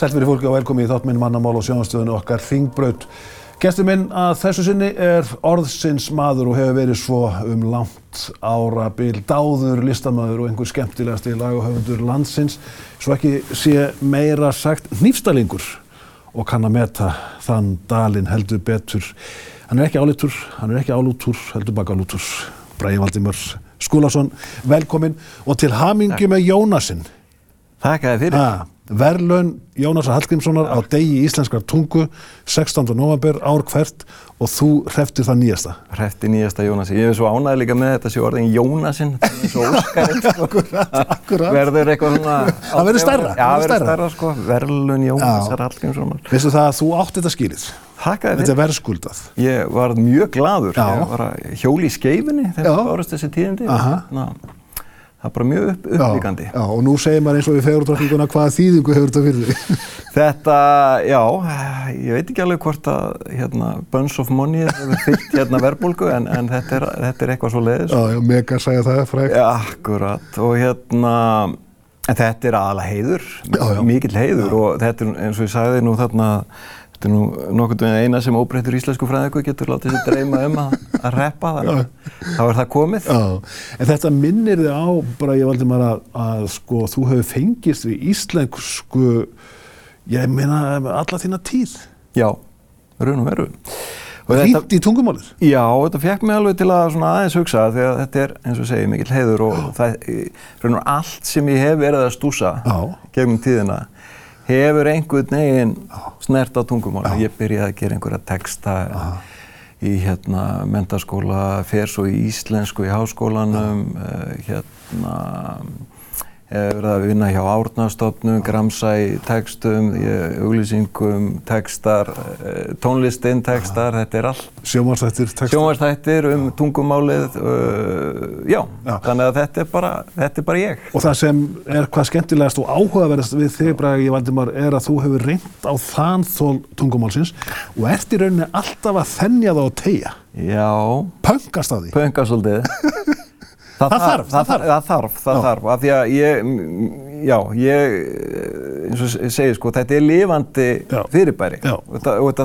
Sæll verið fólki og velkomin í þátt minn mannamál og sjónvarpsstöðinni okkar Hringbraut. Gestur minn að þessu sinni orðsins maður og hefur verið svo langt árabil, dáður listamaður og einhver skemmtilegasti lagahöfundur landsins, svo ekki sé meira sagt hnífstallingur og kann að meta þann dalinn heldur betur. Hann ekki álitur, hann ekki álútur, heldur bakalútur. Bragi Valdimar Skúlason, velkomin og til hamingju með Jónasinn. Þakka þér fyrir. Verðlaun Jónasar Hallgrímssonar á degi íslenskrar tungu 16. nóvember ár hvert og þú hrepptir það nýjasta. Hreppti nýjasta Jónasi. Ég svo ánægður líka með þetta sé orðin Jónasinn, það svo óskarinn sko. Akkurat. Verður eitthvað svona... Það verður stærra. Já, verður stærra sko. Verðlaun Jónasar Hallgrímssonar. Veistu það að þú átt þetta skilið? Þakka þér. Þetta verðskuldað. Ég var mjög glaður. Ég var að hjóla í Skeifunni þegar bárust þessi tíðindi. Það bara mjög upplíkandi. Já, og nú segir maður eins og við fegurðardrottninguna hvaða þýðingu hefur þetta fyrir þig? Þetta, já, ég veit ekki alveg hvort að Bunch of Money hefur fyllt verðbólgu en þetta er eitthvað svo leiðis. Já, mega sagði það, frægt. Ja, akkurat, og en þetta er aðalega heiður, mikill heiður og þetta er eins og ég sagði nú þarna, þetta er nú nokkuð eina sem óbreyttur íslensku fræðingur getur látið sig dreyma að reppa það. Þá er það komið. Já, en þetta minnir þig á, bara ég valdi maður að sko, þú hefur fengist við íslensku, ég meina alla þína tíð. Já, raun og veru. Rýnt í tungumálið? Já, þetta fékk mig alveg til að svona aðeins hugsa því að þetta er, eins og segi, mikill heiður og það raun og allt sem ég hef verið að stúsa gegnum tíðina hefur einhvern veginn snert á tungumáli. Ég byrjaði að gera einhverja texta í menntaskóla, fer svo í íslensku í háskólanum, verið að vinna hjá Árnastofnun, gramsa í textum, auglýsingum, textar, tónlistin, textar, þetta er allt. Sjónvarpsþættir, textar. Sjónvarpsþættir tungumálið, þannig að þetta er bara ég. Og það sem er hvað skemmtilegast og áhugaverðast við þig, Bragi Valdimar, er að þú hefur reynt á þanþol tungumálsins og ert í rauninni alltaf að þenja það og teygja. Já. Pönkast á því. Pönkast svolítið. Það þarf, af því að ég, eins og segi sko, þetta er lifandi fyrirbæri og þetta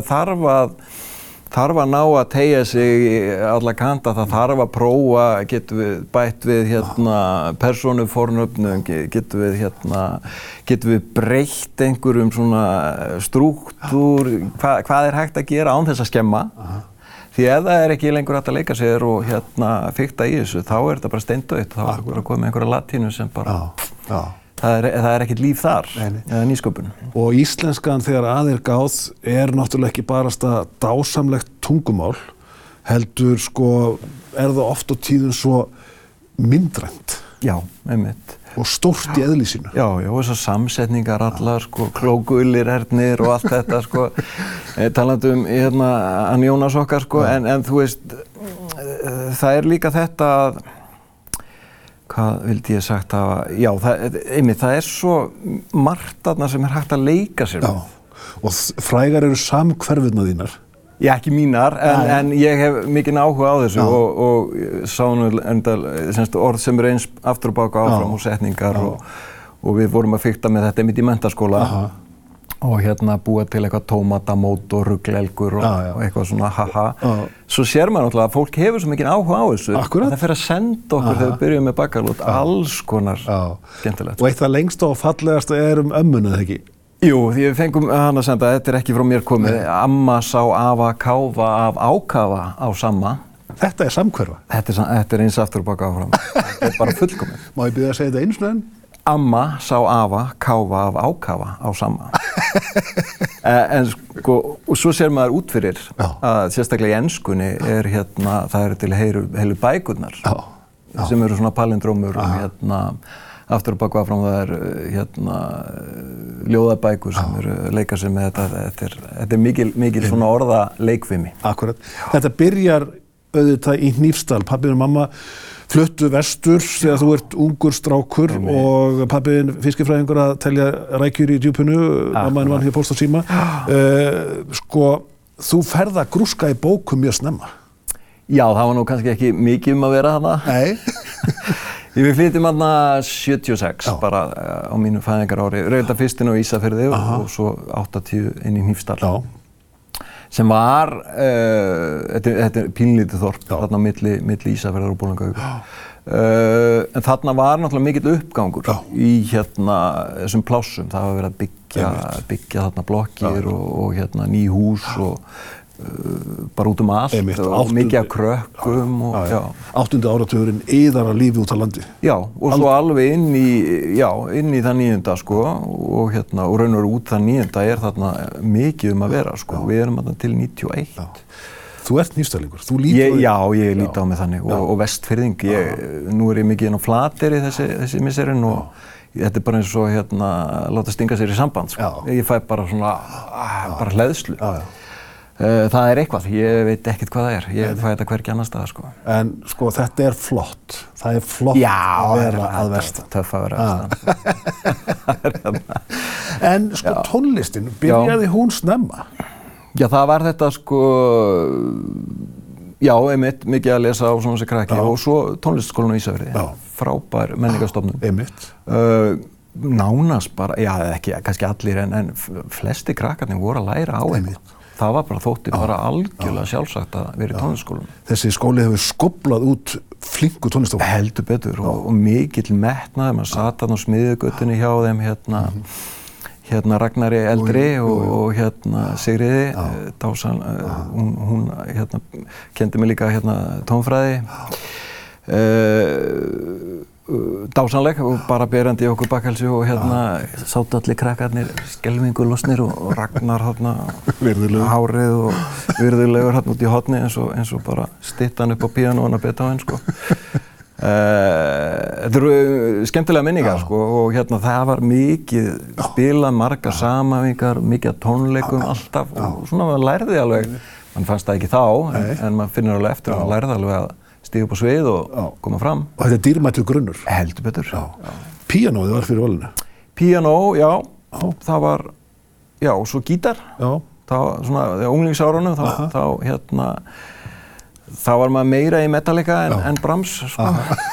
þarf að ná að teygja sig í alla kanta, það þarf að prófa, getum við bætt við persónufornöfnum, getum við breytt einhverjum svona strúktúr, hvað er hægt að gera án þess að skemma. Því ef það er ekki lengur hægt að leika sér og fikta í þessu, þá er þetta bara steindautt, þá er bara komið einhverja latínu sem bara, það er ekkert líf þar, eða nýsköpun. Og íslenskan þegar að er gáð er náttúrulega ekki barasta dásamlegt tungumál, heldur sko, er það oft á tíðum svo myndrænt. Já, einmitt. Og stórt í eðli sínu. Já, og þessar samsetningar allar, sko, klógullir, hernir og allt þetta, sko, talandi hann Jónas okkar, sko, en þú veist, það er líka þetta að, hvað vildi ég sagt að, já, það er svo margt þarna sem er hægt að leika sér með. Já, og frægar eru samhverfurnar þínar. Já, ekki mínar, en ég hef mikinn áhuga á þessu og sá nú orð sem er eins aftur og baka áfram og setningar og við vorum að fikta með þetta mitt í menntaskóla og búa til eitthvað tómatamót og ruglelgur og eitthvað svona haha. Svo sér maður náttúrulega að fólk hefur svo mikinn áhuga á þessu. Akkurat. Það fer að senda okkur þegar við byrjum með bakalút, alls konar skemmtilegt. Og eitt það lengsta og fallegasta er ömmuna, eða ekki? Jú, því við fengum hann að senda, þetta er ekki frá mér komið, amma sá afa káfa af ákafa á samma. Þetta er samhverfa? Þetta er eins aftur og baka áfram. Þetta er bara fullkomið. Má ég byrja að segja þetta einu svona enn? Amma sá afa káfa af ákafa á samma. En sko, og svo sér maður út fyrir að sérstaklega í enskunni er það eru til heilu bækurnar sem eru svona palindrómur aftur og baka áfram, það er ljóðabækur sem eru leika sér með þetta er mikil svona orða leikfimi. Akkurat. Þetta byrjar auðvitað í Hnífsdal. Pabbi og mamma fluttu vestur þegar þú ert ungur strákur og pabbiðinn fiskifræðingur að telja rækjur í djúpinu, mammaðinn var hér Póst og síma. Sko, þú ferð að grúska í bókum mjög snemma. Já, það var nú kannski ekki mikið að vera þarna. Nei. Við flytjum þarna 76 bara á mínu fæðingarári, reyndar fyrst inn á Ísafirði og svo 80 inn í Hnífsdal. Sem var, þetta pínlítið þorp, þarna milli Ísafjarðar og Bolungarvíkur. En þarna var náttúrulega mikill uppgangur í þessum plássum. Það var verið að byggja þarna blokkir og ný hús og bara út allt og mikið af krökkum og 8. áratugurinn iðar að lífi út á landi. Já, og svo alveg inn í það 9. sko og raun og veru út það 9. þarna mikið að vera sko. Við erum þarna til 91. Þú ert Hnífsdælingur, þú lítur á ég lít á mig þannig og Vestfirðing. Nú ég mikið inn á Flateyri þessi misserinn og þetta bara eins og láta stinga sér í samband sko. Ég fæ bara svona bara hleðslu. Það eitthvað, ég veit ekkert hvað það ég fæ þetta hvergi annar staðar sko. En sko þetta flott, það flott að vera að vestan. Töff að vera að vestan. En sko tónlistin, byrjaði hún snemma? Já, það var þetta sko, einmitt, mikið að lesa á svona þessi krakki og svo tónlistarskólann á Ísafirði, frábær menningarstofnun. Einmitt. Nánast bara, ekki kannski allir en flesti krakkarnir voru að læra á eitthvað. Það var bara þótti bara algjörlega sjálfsagt að vera í tónlistarskólanum. Þessi skóli hefur skóplað út flinku tónlistarskóla. Heldur betur og mikill metnaður, maður sat þarna á Smiðjugötunni hjá þeim Ragnari eldri og Sigriði Dásan, hún kenndi mig líka tónfræði. Dásanleg og bara berandi í okkur bakkelsi og sátu allir krakkarnir skelfingu losnir og Ragnar hárið og virðulegur út í horni eins og bara styttan upp á píanóinu að Beethoven sko. Þetta eru skemmtilega minningar sko og það var mikið spilað, margar samæfingar, mikið tónleikum alltaf og svona maður lærði alveg, mann fannst það ekki þá en maður finnur alveg eftir að maður lærði alveg að stíga upp á svið og koma fram. Og þetta dýrmætur grunnur? Heldur betur. Píanóið var fyrir valinu? Píanó, það var, og svo gítar. Það var svona, á unglingsárunum, þá var maður meira í Metallica en Brahms, sko.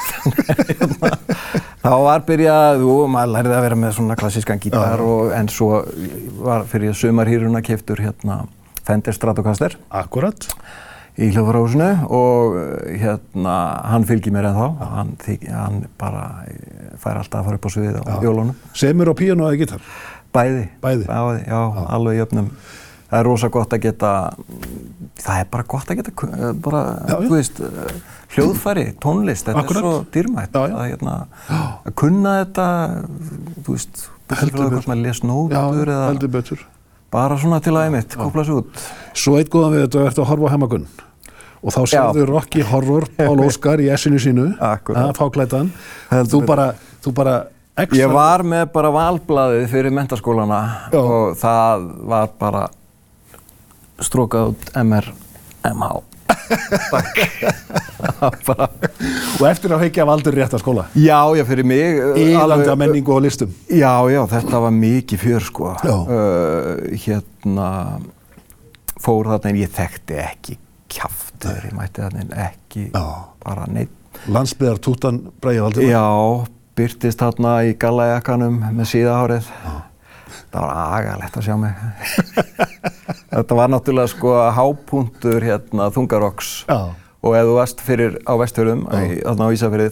Þá var byrjað, maður lærði að vera með svona klassískan gítar en svo var fyrir sumarhýruna keyptur Fender Stratocaster. Akkurat. Í hljóðfærahúsinu og hann fylgir mér ennþá. Hann bara fær alltaf að fara upp á sviðið á jólunum. Semur á píanó eða gítar? Bæði. Já, alveg jöfnum. Það rosa gott að geta, það bara gott að geta bara, þú veist, hljóðfæri, tónlist, þetta svo dýrmætt. Að kunna þetta, þú veist, heldur betur. Maður les nótur eða heldur betur. Bara svona til að einmitt, kópla sig út. Svo einn góðan við þetta að verða að horfa á Heimagunn og þá sérðu Rocky Horror Pál Óskar í essinu sínu, fáklæddan. Þú bara extra... Ég var með bara valblaðið fyrir menntaskólana og það var bara strókað út MR/MH. Og eftir að hyggja valdur rétta skóla? Já, fyrir mig. Ílandi að menningu og listum? Já, þetta var mikið fjör, sko. Fór þarna en ég þekkti ekki kjaftur, ég mætti þarna ekki bara neitt. Landsbyggðartúttan Bragi Valdimar? Já, birtist þarna í gallajakkanum með síðahárið. Það var agalegt að sjá mig. Þetta var náttúrulega sko hápunktur þungarokks og ef þú varst fyrir á Vestfjörðum, þarna á Ísafirði,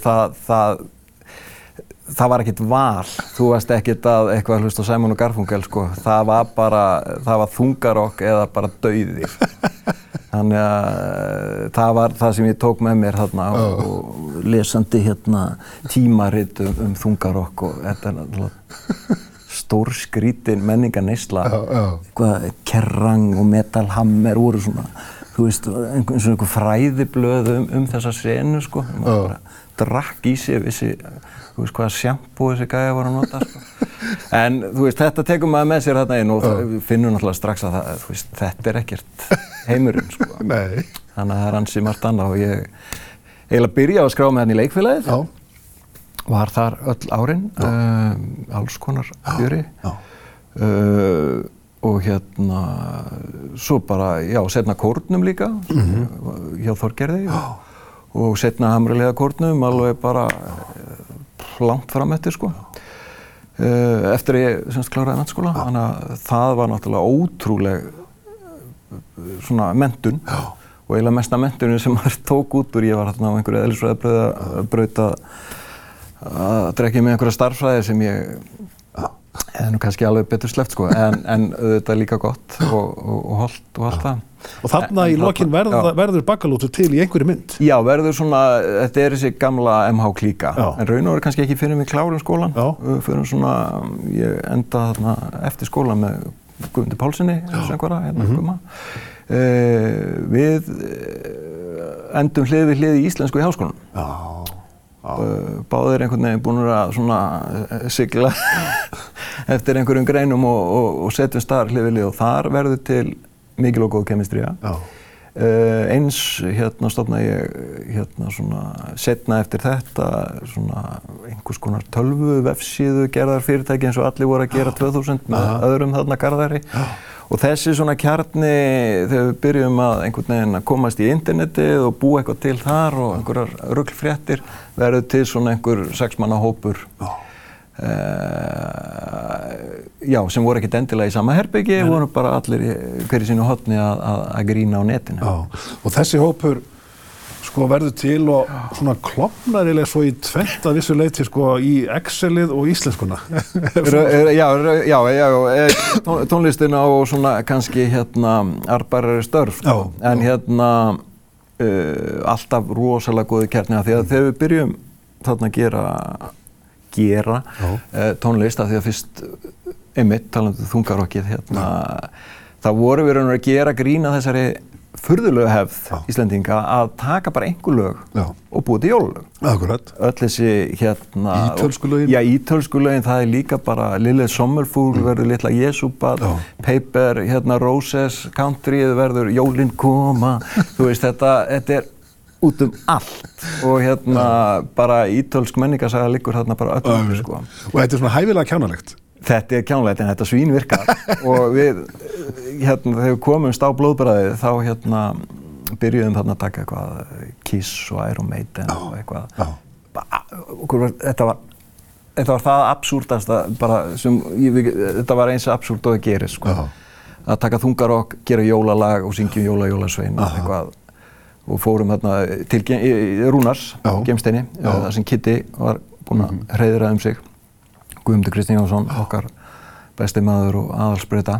það var ekkert val. Þú varst ekkert að eitthvað hlusta á Simon og Garfunkel sko. Það var þungarokk eða bara dauði. Þannig að það var það sem ég tók með mér þarna og lesandi tímarit þungarokk og þetta náttúrulega stórskrítin menningarneysla, eitthvað Kerrang og Metal Hammer voru svona, þú veist, eins og einhver fræðiblöð þessa senu, sko. Maður bara drakk í sig, vissi, þú veist, hvaða sjampú þessi gæja var að nota, sko. En, þú veist, þetta tekur maður með sér þarna inn og finnur náttúrulega strax að það, þú veist, þetta ekkert heimurinn, sko. Nei. Þannig að það ansi margt annað og ég eiginlega byrjaði að skrá með hann í leikfélagið. Var þar öll árin, alls konar fjöri og svo bara, seinna kórnum líka hjá Þorgerði og seinna hamralega kórnum, alveg bara langt fram eftir sko. Eftir ég kláraði menntaskóla, þannig að það var náttúrulega ótrúleg svona menntun og eiginlega mesta menntunin sem maður tók út úr. Ég var þarna á einhverju eðlisfræðibraut að drekja með einhverja starffræði sem ég hefði nú kannski alveg betur sleppt sko, en þetta er líka gott og hollt og allt það. Og þarna í lokin verður bakalútur til í einhverju mynd? Já, verður svona, þetta er þessi gamla MH klíka, en raun og veru kannski ekki fyrir mig klárum skólan. Fyrir svona, ég enda þarna eftir skólan með Guðmundi Pálssyni, söngvara, Gumma. Við endum hlið við hlið í íslensku í háskólanum. Báðir einhvern veginn búnir að svona sigla eftir einhverjum greinum og setjum þar hlið við hlið og þar verður til mikil og góð kemistría. Eins stofnaði ég svona seinna eftir þetta svona einhvers konar tölvu vefsíðu gerðar fyrirtæki eins og allir voru að gera 2000 með öðrum þarna Garðari. Og þessi svona kjarni þegar við byrjum að einhvern veginn að komast í internetið og búa eitthvað til þar og einhverjar ruglfréttir verður til svona einhver 6 manna hópur. Já, sem voru ekkert endilega í sama herbyggi, voru bara allir hver í sínu horni að grína á netinu. Já, og þessi hópur sko verður til og svona klofnar eiginlega svo í tvennt að vissu leyti sko í Excelið og íslenskuna. Já, tónlistina og svona kannski arðbærari störf, en alltaf rosalega góði kjarni af því að þegar við byrjum þarna að gera tónlist af því að fyrst einmitt talandi þungarokkið þá vorum við raunverulega að gera grín að þessari furðulegu hefð Íslendinga að taka bara einhver lög og búa til jólalög. Akkurat. Öll þessi ítölsku lögin. Já, ítölsku lögin, það er líka bara Lille Sommerfugl verður Litla Jesúbad, Paper, Roses, Country verður Jólin koma, þú veist þetta er út allt og bara ítölsk menningarsaga liggur þarna bara öllum sko. Og þetta er svona hæfilega kjánalegt. Þetta er kjánalegt en þetta svín virkar og við þegar við komumst á blóðbræðið þá byrjuðum þarna að taka eitthvað Kiss og Iron Maiden og eitthvað. Þetta var það absúrdasta bara sem þetta var eins absúrd og það gerist sko. Að taka þungarokk, gera jólalag og syngjum jólasvein og eitthvað. Og fórum þarna til Rúnars, Geimsteini, þar sem Kiddi var búinn að hreiðra sig. Guðmundur Kristinn Jónsson, okkar besti maður og aðalsbreyta.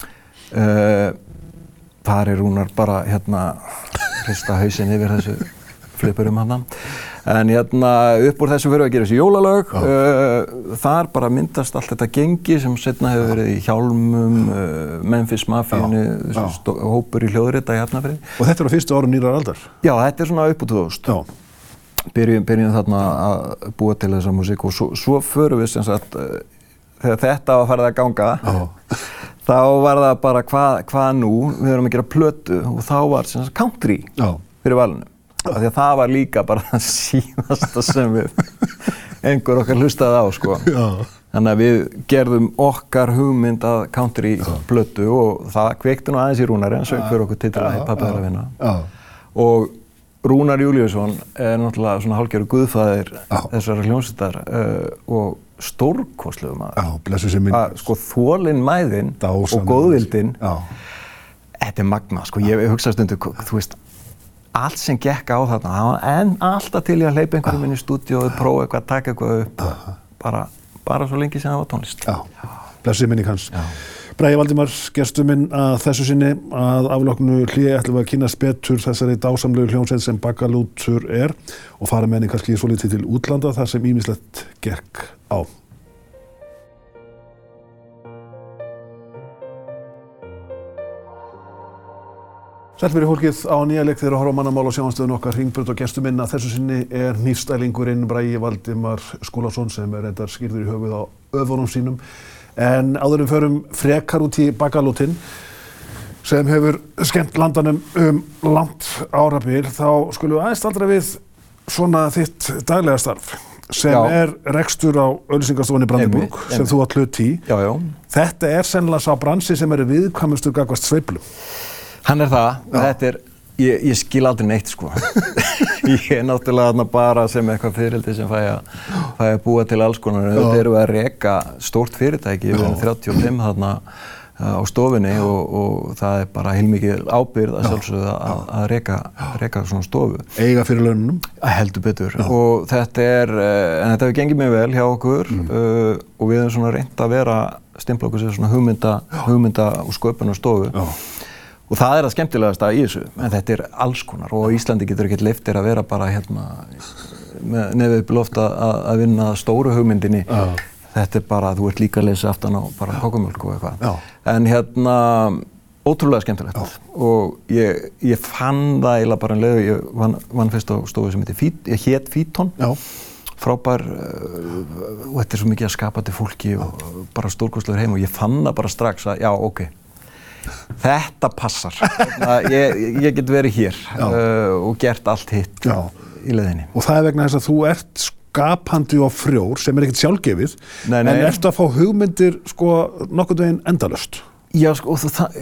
Þar er Rúnar bara hrista hausinn yfir þessu flippurum þarna. En upp úr þessu fyrir að gera þessi jólalög. Þar bara myndast allt þetta gengi sem seinna hefur verið í Hjálmum, Memphis Mafíunni, hópur í hljóðrita í Hafnarfirði. Og þetta var fyrstu árum nýrrar aldar? Já, þetta er svona upp úr 2000. Byrjum þarna að búa til þessa músík og svo förum við sem sagt þegar þetta var farið að ganga þá var það bara hvað nú, við erum að gera plötu og þá var sem sagt country fyrir valinu. Af því að það var líka bara það síðasta sem við einhver okkar hlustaði á sko. Þannig að við gerðum okkar hugmynd að country plötu og það kveikti nú aðeins í Rúnari, hann söng fyrir okkur titilinn Pabbi er að vinna. Og Rúnar Júlíusson er náttúrulega svona hálfgerður guðfaðir þessara hljómsveitar og stórkostlegur maður. Já, blessuð sé minning. Sko þolinmæðin og góðvildin, þetta er magnað sko. Ég hugsa stundu, þú veist, allt sem gekk á þarna, en alltaf til ég að hleypa einhverjum inn í stúdíu og prófa eitthvað, taka eitthvað upp, bara svo lengi sem það var tónlist. Já, blessuð sé minning hans. Bragi Valdimar, gestur minn að þessu sinni að afloknu hléi ætlum við að kynnast betur þessari dásamlegu hljómsveit sem Bakalútur er og fara með henni kannski svolítið til útlanda þar sem ýmislegt gekk á. Sæl fyrir fólkið á nýja leik þeirra að horfa á mannamál og sjónvarpsstöðin okkar Hringbraut og gestur minn að þessu sinni er nýstælingurinn Bragi Valdimar Skúlason sem er reyndar skýrður í höfuð á öfunum sínum. En áður við förum frekar út í Bakalútinn sem hefur skemmt landanum langt árabil þá skulum við aðeins staldra við svona þitt daglega starf sem er rekstur á auglýsingastofunni Brandenburg sem þú átt hlut í. Þetta er sennilega sá bransi sem viðkvæmustur gagnvart sveiflum. Hann er það. Þetta er Ég skil aldrei neitt sko. Ég náttúrulega þarna bara sem eitthvað fyririldi sem fæ að búa til alls konar. Þetta eru að reka stórt fyrirtæki, við erum 35 þarna á stofunni og það bara heilmikil ábyrgð að sjálfsögðu að reka svona stofu. Eiga fyrir laununum? Heldur betur. Og þetta en þetta hefur gengið mjög vel hjá okkur og við höfum svona reynt að vera stimpla okkur sem svona hugmynda og sköpunar stofu. Og það það skemmtilegasta í þessu, en þetta alls konar og Íslandi getur ekkert leyft að vera bara með nefið upp í loft að vinna stóru hugmyndinni. Þetta bara, þú ert líka að lesa aftan á bara kókumjólk og eitthvað. En ótrúlega skemmtilegt. Og ég fann það eiginlega bara leið, ég vann fyrst á stofu sem hét Fíton. Frábær, og þetta svo mikið að skapa til fólki og bara stórkostlegur heim og ég fann það bara strax að já, ok. Þetta passar. Ég get verið hér og gert allt hitt í leiðinni. Og það vegna þess að þú ert skapandi og frjór sem ekkert sjálfgefið, en ertu að fá hugmyndir sko nokkurn veginn endalaust. Já, sko,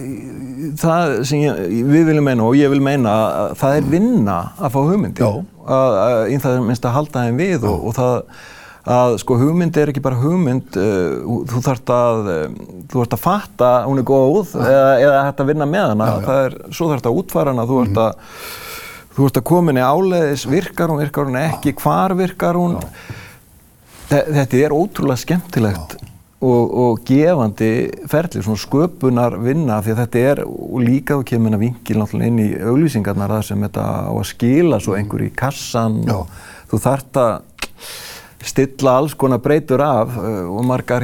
það sem við viljum meina og ég vil meina að það vinna að fá hugmyndir. Í það minnst að halda þeim við og það að sko hugmynd ekki bara hugmynd, þú þarft að fatta hún góð eða hægt að vinna með hana, svo þarft að útfæra hana, þú ert að koma henni áleiðis, virkar hún ekki, hvar virkar hún. Þetta ótrúlega skemmtilegt og gefandi ferli, svona sköpunar vinna, því að þetta og líka þú kemur vinkil náttúrulega inn í auglýsingarnar þar sem þetta á að skila svo einhver í kassan og þú þarft að stilla alls konar breytur af og margar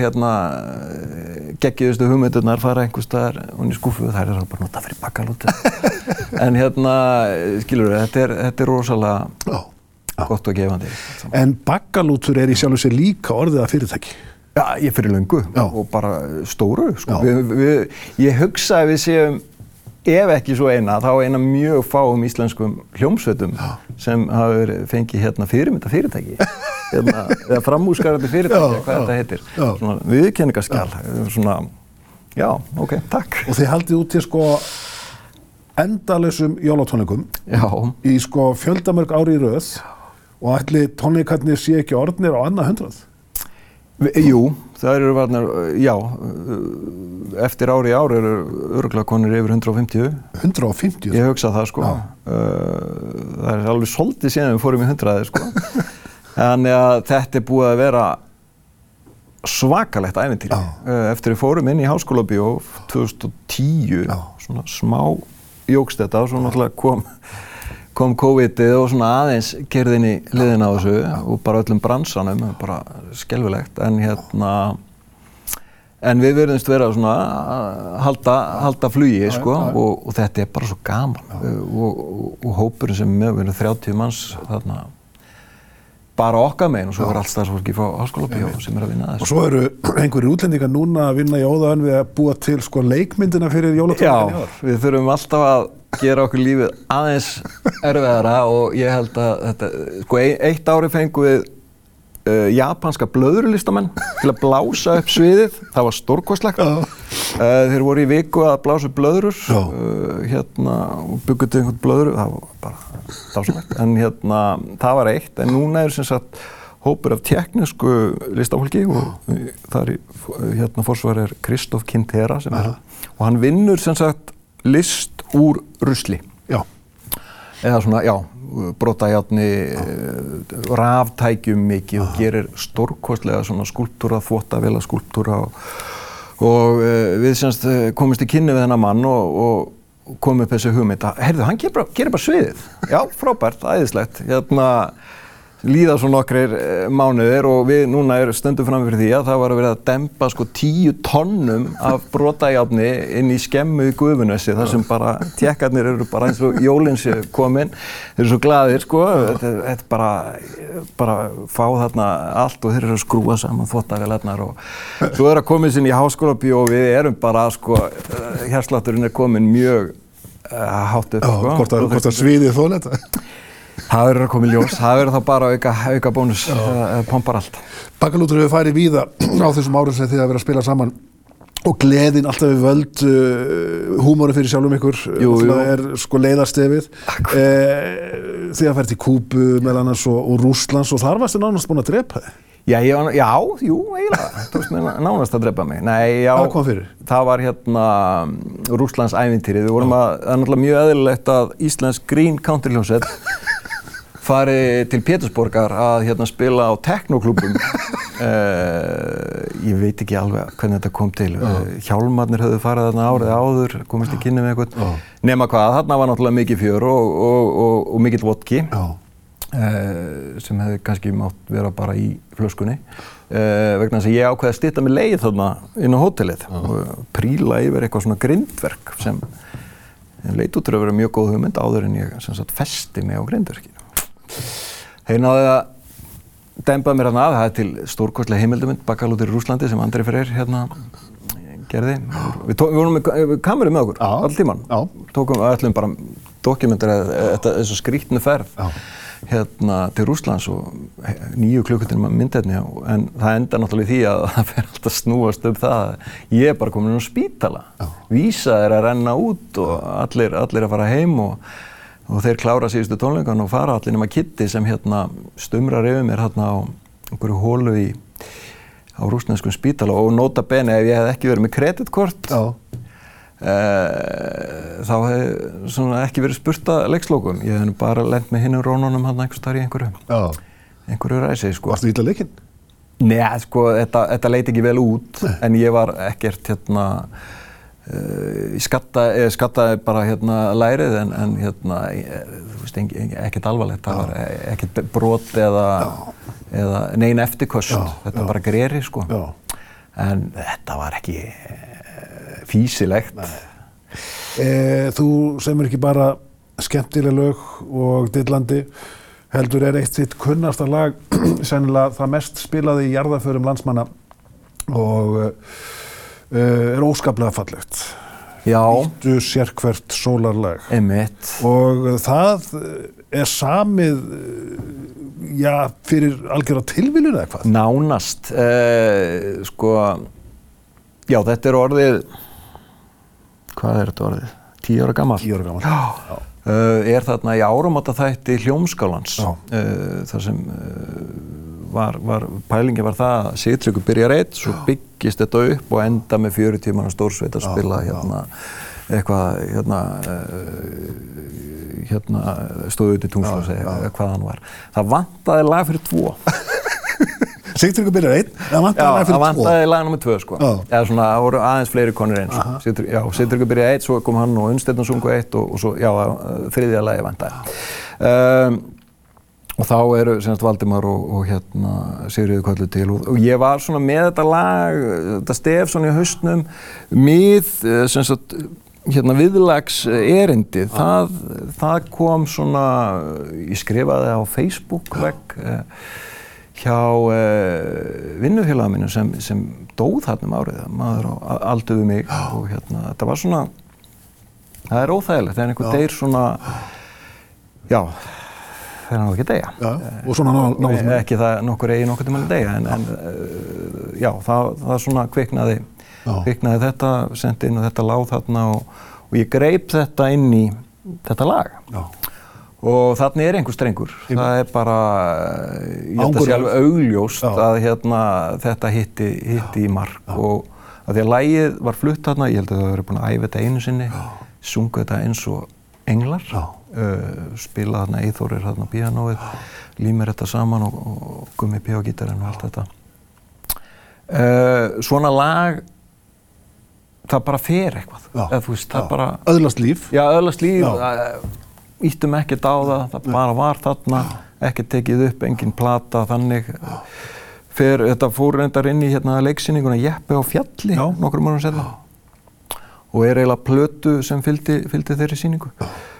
geggjuðustu hugmyndirnar fara einhvers staðar og í skúffu, þær bara nota fyrir bakkalútu. En skilurðu, þetta rosalega gott og gefandi. En bakkalútur í sjálfu sér líka orðið að fyrirtæki? Já, ég fyrir löngu og bara stóru, sko. Ég hugsa að við séum ef ekki svo eina, þá eina mjög fáum íslenskum hljómsveitum sem hafa fengið fyrirmynda fyrirtæki. Eða framúrskarandi fyrirtæki, hvað þetta heitir. Svona viðurkenningarskjal. Svona, já, ok, takk. Og þið haldið út til sko endalausum jólatónleikum í sko fjöldamörg ári í röð og ætli tónleikarnir sé ekki orðnir á annað 100? Jú, það eru varnar, já, eftir ári í ár eru örugglega konur yfir 150. 150? Ég hugsa það, sko. Það alveg svolítið síðan við fórum í 100, sko. Þannig að þetta búið að vera svakalegt ævintýri. Eftir við fórum inn í Háskólabíó 2010, svona smá jókst þetta og svo náttúrulega kom COVID-ið og svona aðeins keyrði inn í liðina á þessu og bara öllum bransanum, bara skelfilegt, en við verðumst vera svona að halda flugi, sko, og þetta bara svo gaman og hópurinn sem við erum 30 manns þarna bara okkar megin og svo allt starfsfólki frá Háskólabíó sem að vinna þessu. Og svo eru einhverjir útlendingar núna að vinna í óðaönn við að búa til sko leikmyndina fyrir jólatónleikana í ár. Já, við þurfum alltaf að gera okkur lífið aðeins erfiðara og ég held að þetta, sko eitt ári fengum við japanska blöðrulistamenn til að blása upp sviðið, það var stórkostlegt. Þeir voru í viku að blása upp blöðrur og byggu til einhvern blöðru, það var bara dásamlegt, en það var eitt, en núna sem sagt hópur af tékknesku listafólki og það í forsvari Kristof Quintera sem og hann vinnur sem sagt list úr rusli. Eða svona, brotajárni, raftækjum mikið og gerir stórkostlega svona skúlptúra, þvottavéla skúlptúra og við semst komumst í kynni við þennan mann og kom upp þessi hugmynd að, heyrðu, hann gerir bara sviðið. Já, frábært, æðislegt. Líða svo nokkrir mánuðir og við núna stöndum fram fyrir því að það var að vera að dempa sko 10 tonnum af brotajárni inn í skemmu í Gufunesi þar sem bara tékkarnir eru bara eins og jólin sé komin. Þeir eru svo glaðir, sko. Þetta bara fá þarna allt og þeir eru að skrúa saman þvottavélarnar og svo að komið inn í Háskólabíó og við erum bara, sko, hjartslátturinn komin mjög hátt upp, sko. Hvort að sviðið þoleta? Það verður að koma í ljós, það verður þá bara auka bónus, pompar allt. Bakkalútur hefur farið víða á þessum árum sem þið hafa verið að spila saman Og gleðin alltaf við völd, húmórin fyrir sjálfum ykkur, það sko leiðarstefið. Þið að fært í Kúbu meðal annars og Rússlands og þar varstu nánast búin að drepa þig. Eiginlega. Þú veist mér nánast að drepa mig. Hvað kom fyrir? Það var Rússlands ævintýrið. Við vorum það er náttúrulega mjög eðlilegt að íslensk grín countryhljómsveit fari til Pétursborgar að spila á teknoklúbbum. Ég veit ekki alveg hvernig þetta kom til. Hjálmarnir höfðu farið þarna árið áður, komist í kynni með eitthvað. Nema hvað, þarna var náttúrulega mikið fjör og mikill vodki sem hefði kannski mátt vera bara í flöskunni. Vegna þess að ég ákveði að stytta mig leið þarna inn á hótelið og príla yfir eitthvað svona grindverk sem leit út að vera mjög góð hugmynd áður en ég festi mig á grindverkinu. Þeir náðu að dembaði mér af, það til stórkostlega heimildamynd Bakkalútur í Rússlandi sem Andri Freyr gerði. Við vorum með kameru með okkur, all tíman. Tókum ætlum bara dokumentar þessa skrýtnu ferð til Rússlands og 9 klukkutíma myndefni en það endar náttúrulega í því að það fer alltaf snúast það að ég bara komin inn á spítala. Vísa að renna út og allir að fara heim og þeir klára síðustu tónleikan og fara allir nema Kitty sem stumrar yfir mér á einhverju hólu á rússneskum spítala og nota bene ef ég hefði ekki verið með kreditkort þá hefði ekki verið spurt að leikslokum. Ég hefði bara lent með hinum rónunum einhvers staðar í einhverju ræsi. Varstu illa leikinn? Nei, þetta leit ekki vel út en ég var ekkert ég skattaði bara lærið en þú veist ekkert alvarlegt, það var ekkert brot eða nein eftirköst, þetta bara greri sko. En þetta var ekki fýsilegt. Þú semur ekki bara skemmtileg lög og dillandi, heldur eitt þitt kunnasta lag sennilega það mest spilaði í jarðarförum landsmanna og óskaplega fallegt. Nýttu sérhvert sólarlag. Einmitt. Og það samið fyrir algjöra tilviljun eða hvað? Nánast. Þetta orðið, hvað þetta orðið? 10 ára gamalt. 10 ára gamalt. Þarna í áramótaþætti Hljómskálans, þar sem pælingi var það að Sigtryggur byrjar einn, svo byggist þetta upp og enda með 40 manna stórsveit að spila stóðu út í Túnslósi hvað hann var. Það vantaði lag fyrir 2. Sigtryggur byrjar einn, það vantaði lag fyrir 2. Það vantaði lag nummer 2 sko. Eða svona, það voru aðeins fleiri konur eins. Sigtryggur byrjaði einn, svo kom hann og Unnsteinn sungu eitt og svo, þriðja lagi vantaði. Og þá eru Valdimar og Sigríður kölluð til og ég var svona með þetta lag, þetta stef svona í haustnum, viðlags erindið, það kom svona, ég skrifaði á Facebook-vegg hjá vinnufélaga mínu sem dóð þarna árið, maður alduðu mig og þetta var svona, það er óþægilegt, þegar einhver deyr svona, þeir hann ekki deyja. Og svona náðum. Ekki það nokkur eigi nokkur tíma að deyja, en það svona kviknaði þetta, sendi inn og þetta láð þarna og ég greip þetta inn í þetta lag. Og þarna einhver strengur. Það bara, ég held að sé alveg augljóst að þetta hitti í mark og að því að lagið var flutt þarna, ég held að það hefur verið búin að æfa þetta einu sinni, sungu þetta eins og englar. Spila þarna Eyþórir þarna píanóið, límir þetta saman og Gummi P á gítarinn og allt þetta. Svona lag, það bara fer eitthvað. Það bara öðlast líf. Já, öðlast líf. Ýttum ekkert á það bara var þarna, ekkert tekið upp, engin plata þannig. Þetta fór reyndar inn í leiksýninguna Jeppi á fjalli nokkrum árum seinna. Og eiginlega plötu sem fylgdi þeirri sýningu.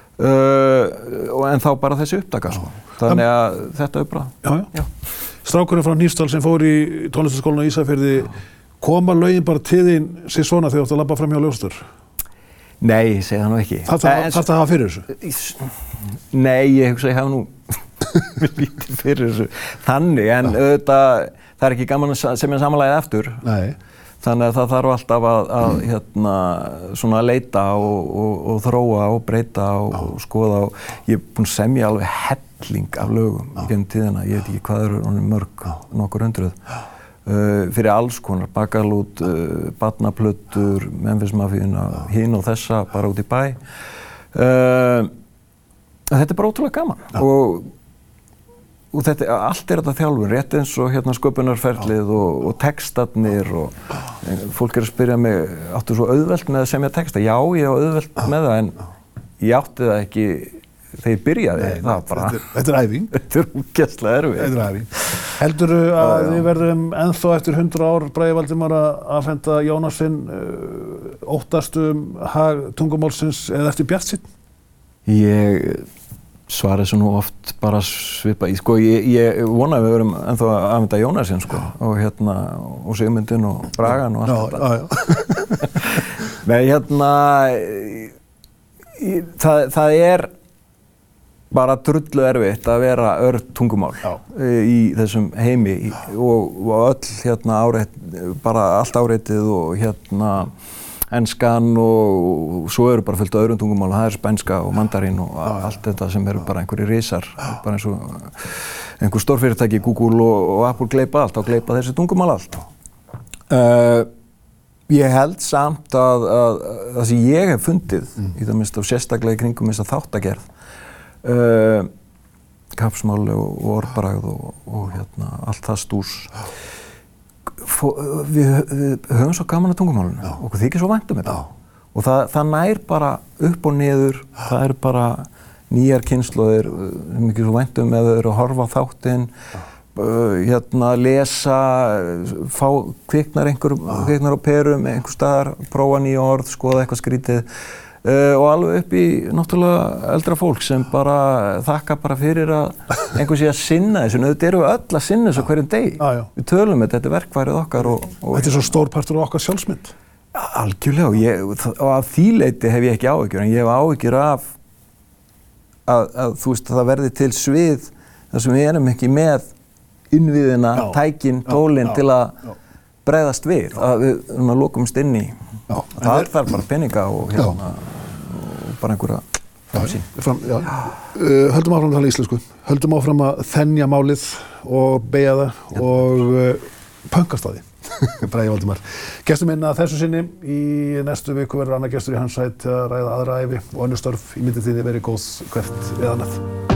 En þá bara þessi upptaka sko. Þannig að þetta uppbragð. Strákurinn frá Hnífsdal sem fór í tónlistarskólann á Ísafirði, koma lögin bara til þín sig svona þegar þú átt að labba fram hjá ljóstur? Nei, ég segi það nú ekki. Þarftu að hafa fyrir þessu? Nei, ég hugsa ég hafa nú lítið fyrir þessu. Þannig, en auðvitað, það er ekki gaman að semja samanlagið aftur. Nei. Þannig að það þarf alltaf að hérna, svona leita og þróa og breyta og skoða ég er búinn að semja alveg helling af lögum í gennum tíðina, ég veit ekki hvað eru mörg, nokkur hundruð fyrir alls konar, bakalút, barnaplötur, Memphis Mafíuna, hinn og þessa bara út í bæ. Þetta er bara ótrúlega gaman og þetta, allt er þetta þjálfun, rétt eins og hérna sköpunarferlið og textarnir og fólk að spyrja mig, áttu svo auðvelt með að semja texta? Já, ég á auðvelt með það en ég átti það ekki þegar ég byrjaði. Þetta er æfing. Þetta er ógeðslega erfitt. Þetta er æfing. Heldurðu að við verðum ennþá eftir 100 ár, Bragi Valdimar, að afhenda Jónasinn óttastu hag tungumálsins eða eftir Bjartsýnn? Ég svara þessu nú oft bara svipa í, sko, ég vona að við verum ennþá að afhenda Jónasinn, sko, og hérna, og Sigmundinn og Bragan og allt þetta. Nei, hérna, það er bara drullu erfitt að vera ört tungumál í þessum heimi og öll hérna bara allt áreitið og hérna enskan og svo eru bara fullt af öðrum tungumál og það er spænska og mandarín og allt þetta sem eru bara einhverjir risar, bara eins og einhver stórfyrirtæki, Google og Apple gleypa allt, þá gleypa þessi tungumál allt. Ég held samt að það sem ég hef fundið í það minnst og sérstaklega í kringum þessa þáttagerð, kapsmáli og orðbragð og hérna allt það stús. Við höfum svo gaman að tungumálinu og okkur þykir svo vænt þetta og það nær bara upp og niður, það eru bara nýjar kynslóðir, mikið svo vænt ef þau eru að horfa á þáttinn, hérna lesa, fá kviknar á perum, einhver staðar, prófa nýja orð, skoða eitthvað skrítið og alveg upp í náttúrulega eldra fólk sem bara þakka bara fyrir að einhver sé að sinna þessu, en auðvitað erum við öll að sinna þessu hverjum degi. Við tölum þetta er verkfærið okkar og þetta er svo stór partur af okkar sjálfsmynd. Algjörlega, og af því leyti hef ég ekki áhyggjur, en ég hef áhyggjur af að þú veist að það verði til svið þar sem við erum ekki með innviðina, tækin, tólin til að bregðast við, að við lokumst inn í. Það þarf bara peninga og hérna og bara einhverja framsýn. Höldum áfram að tala íslensku, höldum áfram að þenja málið og beygja það og pönkast á því. Bragi Valdimar. Gestur minn að þessu sinni, í næstu viku verður annar gestur í hans sæti að ræða aðra ævi og önnur störf í millitíðinni, verið góð hvert við annað.